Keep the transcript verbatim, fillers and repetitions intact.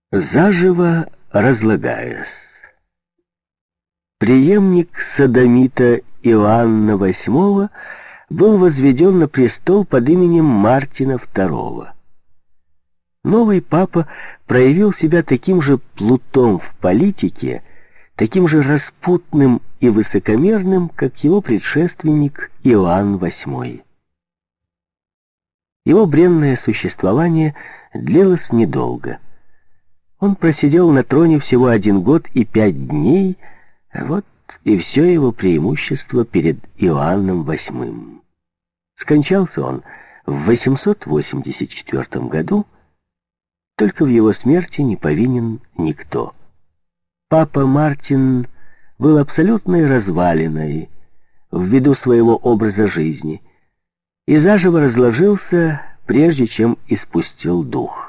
Заживо разлагаясь. Преемник содомита Иоанна восьмого был возведен на престол под именем Мартина второго. Новый папа проявил себя таким же плутом в политике, таким же распутным и высокомерным, как его предшественник Иоанн восьмой. Его бренное существование длилось недолго. Он просидел на троне всего один год и пять дней, а вот и все его преимущество перед Иоанном восьмым. Скончался он в восемьсот восемьдесят четвёртом году, только в его смерти не повинен никто. Папа Мартин был абсолютной развалиной ввиду своего образа жизни и заживо разложился, прежде чем испустил дух.